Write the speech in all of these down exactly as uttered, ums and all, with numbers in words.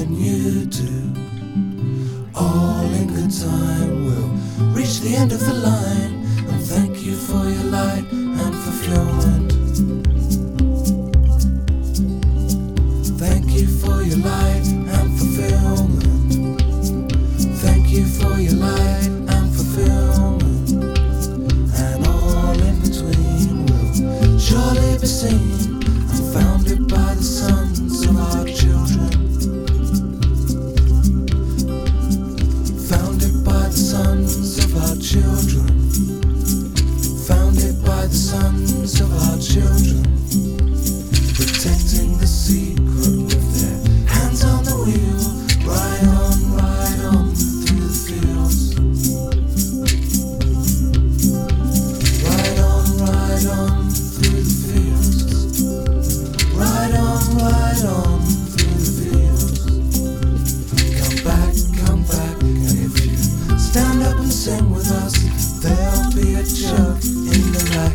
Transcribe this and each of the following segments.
than you do. All in good time, we'll reach the end of the line. And thank you for your light and fulfillment. Thank you for your light and fulfillment. Thank you for your light and fulfillment. And all in between will surely be seen and founded by the sons of our children. Founded by the sons of our children. Founded by the sons of our children. Protecting the secret with their hands on the wheel. Ride on, ride on through the fields. Ride on, ride on through the fields. Ride on, ride on through the fields. Come back, come back, and if you stand up and sing with us, there'll be a chug in the rack.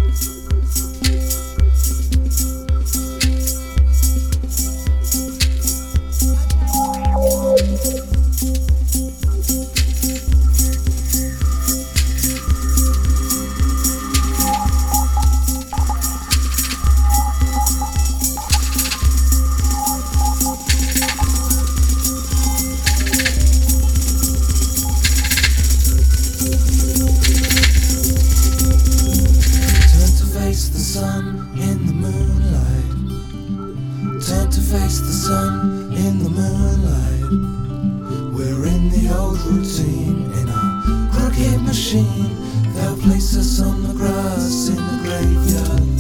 In the moonlight, turn to face the sun in the moonlight. We're in the old routine, in a crooked machine. They'll place us on the grass in the graveyard.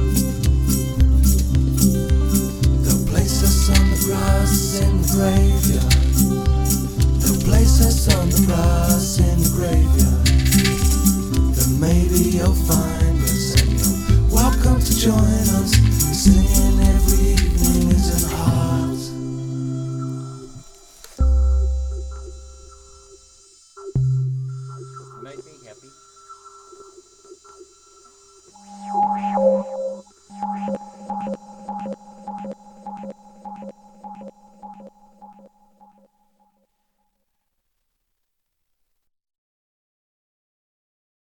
They'll place us on the grass in the graveyard. They'll place us on the grass in the graveyard. Then maybe you'll find